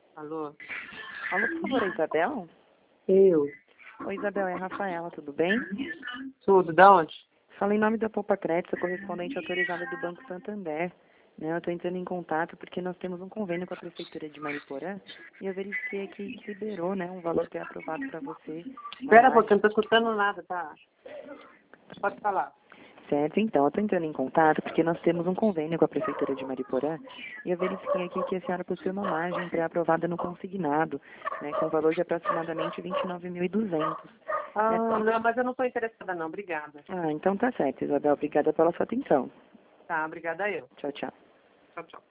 Alô? Alô, por favor, é Isabel? Eu. Oi, Isabel, é a Rafaela, tudo bem? Tudo, da onde? Fala em nome da Poupa Crédito, correspondente autorizada do Banco Santander. Eu estou entrando em contato porque nós temos um convênio com a Prefeitura de Mariporã e eu verifiquei aqui que liberou, um valor que é aprovado para você. Espera um pouquinho, não tô escutando nada, tá? Pode falar. Certo, então, eu estou entrando em contato porque nós temos um convênio com a Prefeitura de Mariporã e eu verifiquei aqui que a senhora possui uma margem pré-aprovada no consignado, com um valor de aproximadamente 29.200. Não, mas eu não estou interessada não, obrigada. Então tá certo, Isabel. Obrigada pela sua atenção. Tá, obrigada eu. Tchau, tchau. Tchau, tchau.